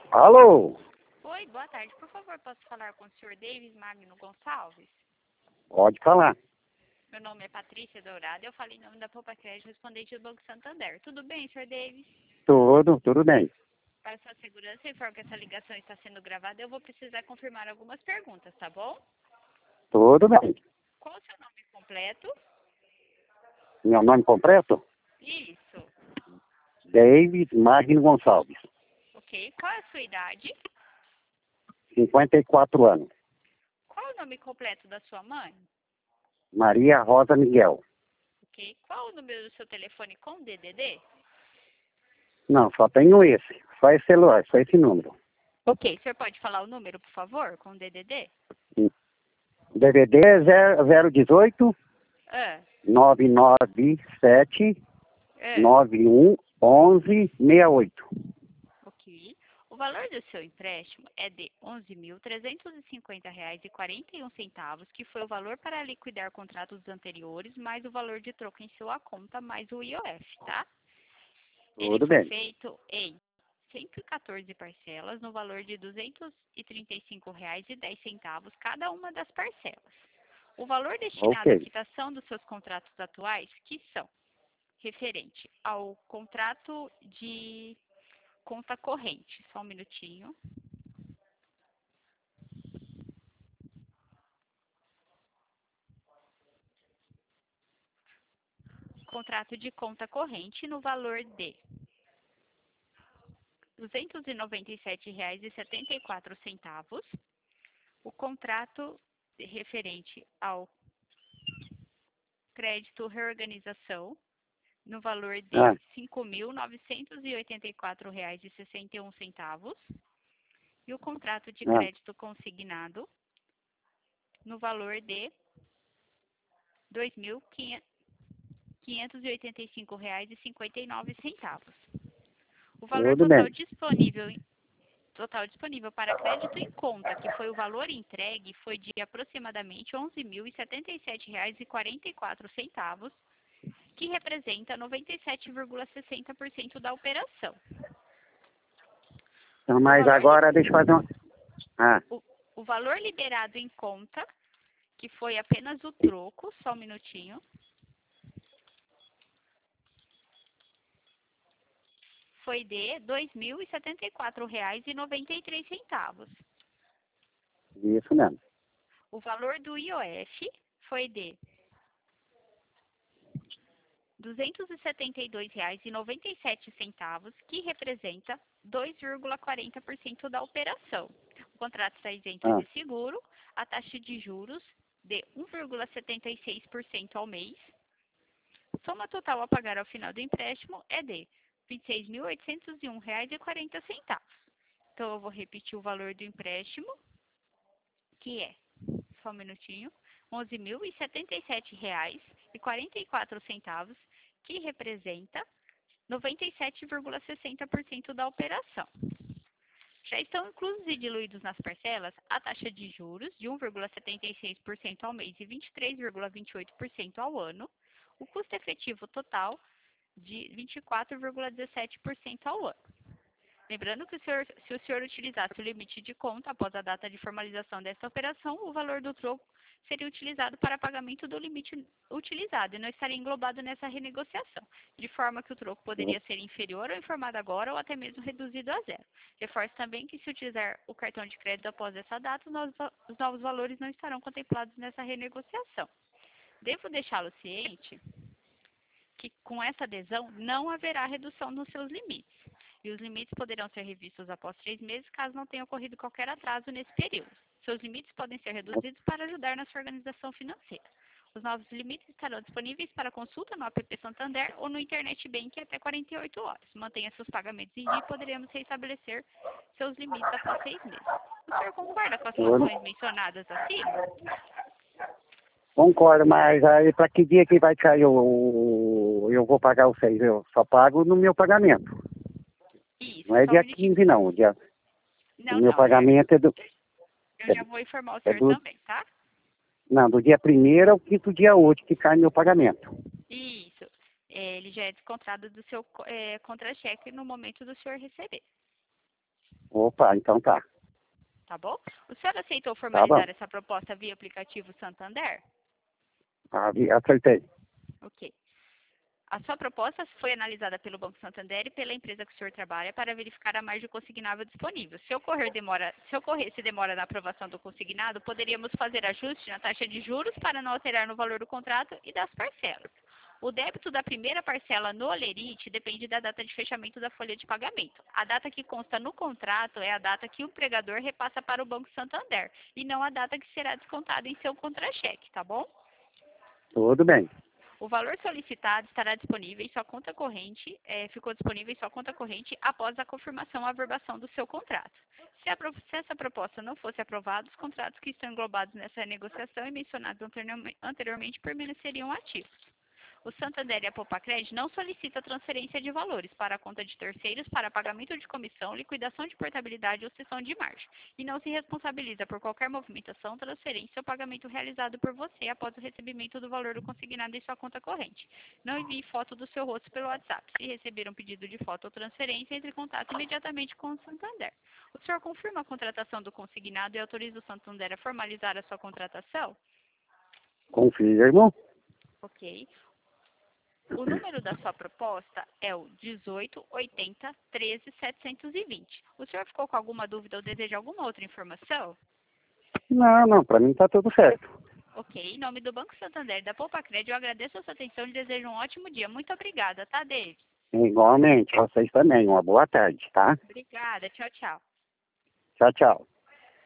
Alô? Oi, boa tarde. Por favor, posso falar com o senhor Davis Magno Gonçalves? Pode falar. Meu nome é Patrícia Dourado. Eu falei em nome da Poupa Crédito, respondente do Banco Santander. Tudo bem, senhor Davis? Tudo bem. Para sua segurança, informo que essa ligação está sendo gravada. Eu vou precisar confirmar algumas perguntas, tá bom? Tudo bem. Qual o seu nome completo? Meu nome completo? Isso. Davis Magno Gonçalves. Ok. Qual é a sua idade? 54 anos. Qual é o nome completo da sua mãe? Maria Rosa Miguel. Ok. Qual o número do seu telefone com DDD? Não, só tenho esse. Só esse celular, só esse número. Ok. O senhor pode falar o número, por favor, com DDD? DVD 018 Ah, 997 ah. 91 11 68. Ok. O valor do seu empréstimo é de R$ 11.350,41, que foi o valor para liquidar contratos anteriores, mais o valor de troca em sua conta, mais o IOF, tá? Ele Tudo foi bem. feito em 114 parcelas, no valor de R$ 235,10, cada uma das parcelas. O valor destinado à Ok. quitação dos seus contratos atuais, que são referente ao contrato de conta corrente. Só um minutinho. Contrato de conta corrente no valor de R$ 297,74. O contrato referente ao crédito reorganização no valor de Ah, R$ 5.984,61. E o contrato de ah. crédito consignado no valor de R$ 2.585,59. O valor Tudo bem. total disponível para crédito em conta, que foi o valor entregue, foi de aproximadamente R$ 11.077,44, que representa 97,60% da operação. Então, O mas valor, agora deixa eu fazer uma... Ah, o valor liberado em conta, que foi apenas o troco, só um minutinho, foi de R$ 2.074,93. isso mesmo. O valor do IOF foi de R$ 272,97, que representa 2,40% da operação. O contrato está isento Ah, de seguro, a taxa de juros de 1,76% ao mês. Soma total a pagar ao final do empréstimo é de R$ 26.801,40. Então, eu vou repetir o valor do empréstimo, que é, só um minutinho, R$ 11.077,44, que representa 97,60% da operação. Já estão inclusos e diluídos nas parcelas a taxa de juros de 1,76% ao mês e 23,28% ao ano, o custo efetivo total de 24,17% ao ano. Lembrando que se o senhor utilizasse o limite de conta após a data de formalização desta operação, o valor do troco seria utilizado para pagamento do limite utilizado e não estaria englobado nessa renegociação, de forma que o troco poderia ser inferior ao informado agora ou até mesmo reduzido a zero. Reforço também que se utilizar o cartão de crédito após essa data, os novos valores não estarão contemplados nessa renegociação. Devo deixá-lo ciente que com essa adesão não haverá redução nos seus limites. E os limites poderão ser revistos após 3 meses, caso não tenha ocorrido qualquer atraso nesse período. Seus limites podem ser reduzidos para ajudar na sua organização financeira. Os novos limites estarão disponíveis para consulta no app Santander ou no Internet Bank até 48 horas. Mantenha seus pagamentos em dia e poderemos restabelecer seus limites após 6 meses. O senhor concorda com as situações mencionadas acima? concordo, mas aí para que dia que vai cair eu vou pagar os 6? Eu só pago no meu pagamento. Isso, Não é só um dia minutinho. 15 não. O Não, meu pagamento é do... eu já vou informar o É senhor do também, tá? não, do dia 1º ao 5º dia útil que cai meu pagamento. Isso. Ele já é descontado do seu contra-cheque no momento do senhor receber. Opa, então tá. Tá bom? O senhor aceitou Tá formalizar bom. essa proposta via aplicativo Santander? Aceitei. Ok. A sua proposta foi analisada pelo Banco Santander e pela empresa que o senhor trabalha para verificar a margem consignável disponível. Se ocorresse demora na aprovação do consignado, poderíamos fazer ajuste na taxa de juros para não alterar no valor do contrato e das parcelas. O débito da primeira parcela no Olerite depende da data de fechamento da folha de pagamento. A data que consta no contrato é a data que o empregador repassa para o Banco Santander e não a data que será descontada em seu contra-cheque, tá bom? Tudo bem. O valor solicitado estará disponível em sua conta corrente, ficou disponível em sua conta corrente após a confirmação ou averbação do seu contrato. Se essa proposta não fosse aprovada, os contratos que estão englobados nessa negociação e mencionados anteriormente permaneceriam ativos. O Santander e a Popacred não solicitam transferência de valores para a conta de terceiros para pagamento de comissão, liquidação de portabilidade ou cessão de margem, e não se responsabiliza por qualquer movimentação, transferência ou pagamento realizado por você após o recebimento do valor do consignado em sua conta corrente. Não envie foto do seu rosto pelo WhatsApp. Se receber um pedido de foto ou transferência, entre em contato imediatamente com o Santander. O senhor confirma a contratação do consignado e autoriza o Santander a formalizar a sua contratação? Confirmo. Ok. O número da sua proposta é o 1880 13 720. O senhor ficou com alguma dúvida ou deseja alguma outra informação? Não, para mim tá tudo certo. Ok, em nome do Banco Santander e da Popacred, eu agradeço a sua atenção e desejo um ótimo dia. Muito obrigada, tá, David? Igualmente, vocês também. Uma boa tarde, tá? Obrigada, tchau, tchau. Tchau, tchau.